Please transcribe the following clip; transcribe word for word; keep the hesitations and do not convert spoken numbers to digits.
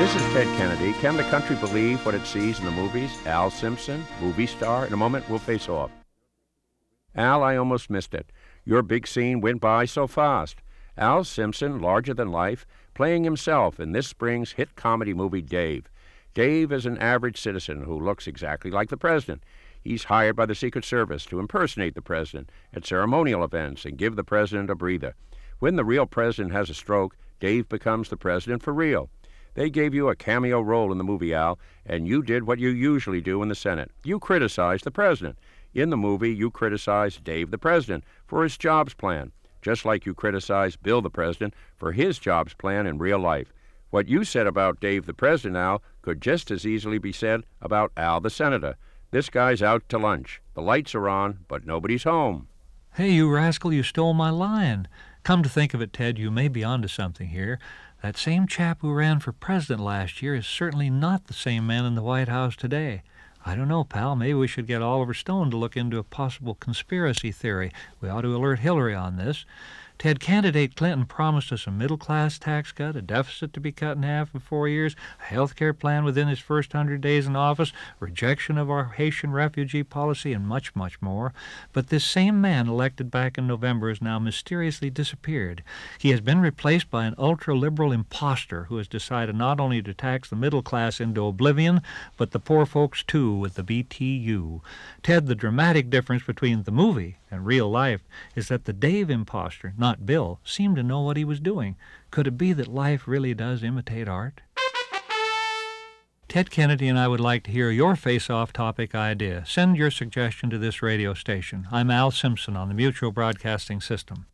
This is Ted Kennedy. Can the country believe what it sees in the movies? Al Simpson, movie star. In a moment, we'll face off. Al, I almost missed it. Your big scene went by so fast. Al Simpson, larger than life, playing himself in this spring's hit comedy movie, Dave. Dave is an average citizen who looks exactly like the president. He's hired by the Secret Service to impersonate the president at ceremonial events and give the president a breather. When the real president has a stroke, Dave becomes the president for real. They gave you a cameo role in the movie, Al, and you did what you usually do in the Senate. You criticized the president. In the movie, you criticized Dave the president for his jobs plan, just like you criticized Bill the president for his jobs plan in real life. What you said about Dave the president, Al, could just as easily be said about Al the senator. This guy's out to lunch. The lights are on, but nobody's home. Hey, you rascal, you stole my line. Come to think of it, Ted, you may be onto something here. That same chap who ran for president last year is certainly not the same man in the White House today. I don't know, pal. Maybe we should get Oliver Stone to look into a possible conspiracy theory. We ought to alert Hillary on this. Ted, candidate Clinton promised us a middle-class tax cut, a deficit to be cut in half in four years, a health care plan within his first hundred days in office, rejection of our Haitian refugee policy, and much, much more. But this same man elected back in November has now mysteriously disappeared. He has been replaced by an ultra-liberal imposter who has decided not only to tax the middle class into oblivion, but the poor folks too with the B T U. Ted, the dramatic difference between the movie and real life is that the Dave imposter, not Bill, seemed to know what he was doing. Could it be that life really does imitate art? Ted Kennedy and I would like to hear your face-off topic idea. Send your suggestion to this radio station. I'm Al Simpson on the Mutual Broadcasting System.